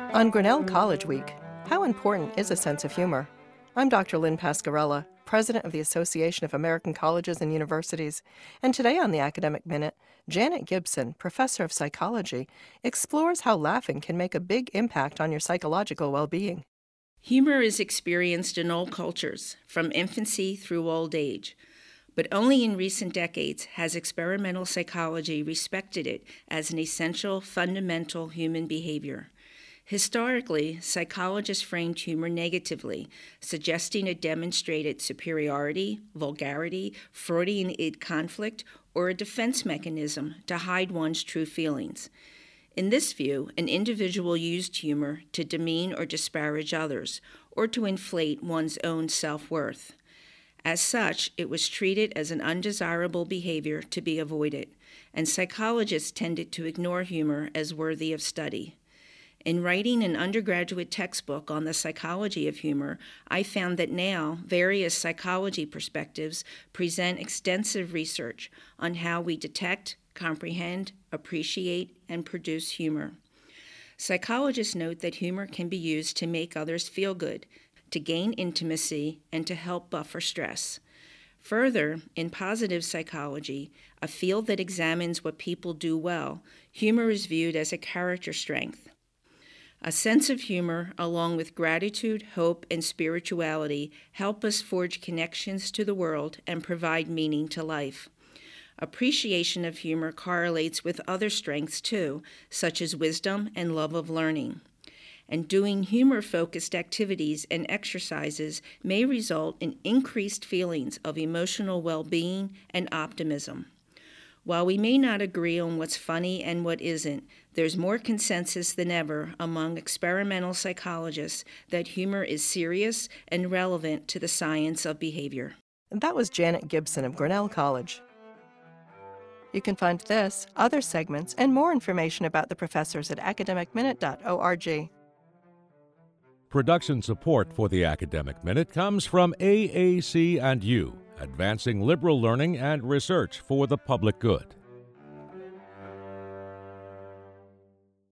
On Grinnell College Week, how important is a sense of humor? I'm Dr. Lynn Pasquarella, President of the Association of American Colleges and Universities, and today on the Academic Minute, Janet Gibson, Professor of Psychology, explores how laughing can make a big impact on your psychological well-being. Humor is experienced in all cultures, from infancy through old age. But only in recent decades has experimental psychology respected it as an essential, fundamental human behavior. Historically, psychologists framed humor negatively, suggesting it demonstrated superiority, vulgarity, Freudian id conflict, or a defense mechanism to hide one's true feelings. In this view, an individual used humor to demean or disparage others, or to inflate one's own self-worth. As such, it was treated as an undesirable behavior to be avoided, and psychologists tended to ignore humor as worthy of study. In writing an undergraduate textbook on the psychology of humor, I found that now various psychology perspectives present extensive research on how we detect, comprehend, appreciate, and produce humor. Psychologists note that humor can be used to make others feel good, to gain intimacy, and to help buffer stress. Further, in positive psychology, a field that examines what people do well, humor is viewed as a character strength. A sense of humor, along with gratitude, hope, and spirituality, help us forge connections to the world and provide meaning to life. Appreciation of humor correlates with other strengths too, such as wisdom and love of learning. And doing humor-focused activities and exercises may result in increased feelings of emotional well-being and optimism. While we may not agree on what's funny and what isn't, there's more consensus than ever among experimental psychologists that humor is serious and relevant to the science of behavior. That was Janet Gibson of Grinnell College. You can find this, other segments, and more information about the professors at academicminute.org. Production support for the Academic Minute comes from AAC&U, advancing liberal learning and research for the public good.